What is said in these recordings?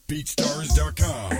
BeatStars.com.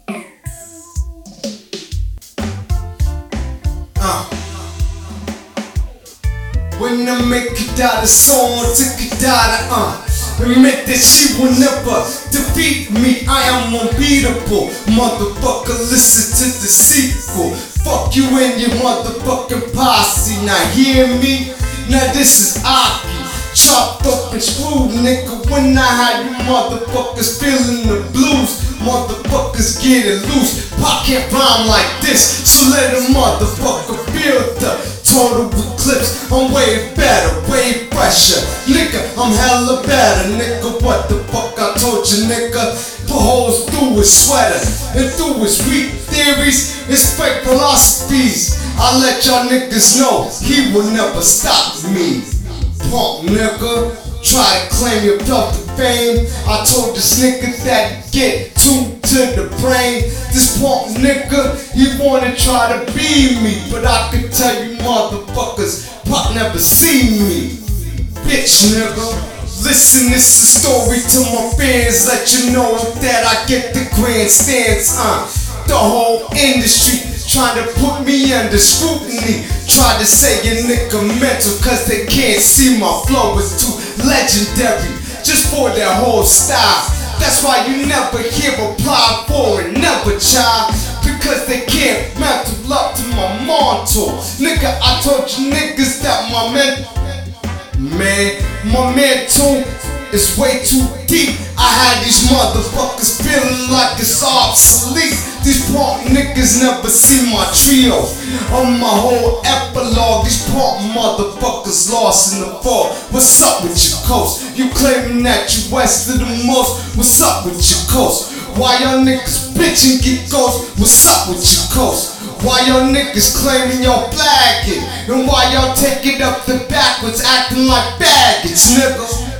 When I make it out a song, take it out admit that she will never defeat me. I am unbeatable, motherfucker. Listen to the sequel. Fuck you and your motherfucking posse. Now hear me? Now this is Aki, chopped up and screwed, nigga. When I had you motherfuckers feeling the blues, motherfuckers get it loose. Pop can't rhyme like this, so let a motherfucker feel the total eclipse. I'm way better, way fresher, nigga. I'm hella better, nigga. What the fuck I told you, nigga? Put holes through his sweater and through his weak theories, his fake philosophies. I let y'all niggas know he will never stop me. Punk nigga, try to claim your wealth of fame. I told this nigga that get tuned to the brain. This punk nigga, he wanna try to be me, but I can tell you motherfuckers, Pop never see me. Bitch nigga, listen, this is a story to my fans. Let you know that I get the grandstands. The whole industry trying to put me under scrutiny. Try to say a nigga mental cause they can't see my flow is too legendary just for their whole style. That's why you never hear apply for it, never child, because they can't mental up to my mental. Nigga, I told you niggas that my mental is way too deep. I had these motherfuckers feeling like it's obsolete. These punk niggas never see my trio on my whole epilogue. These punk motherfuckers lost in the fall. What's up with your coast? You claiming that you west of the most? What's up with your coast? Why y'all niggas bitchin' get ghosts? What's up with your coast? Why y'all niggas claiming y'all flagging? And why y'all take it up the backwards acting like baggage, nigga?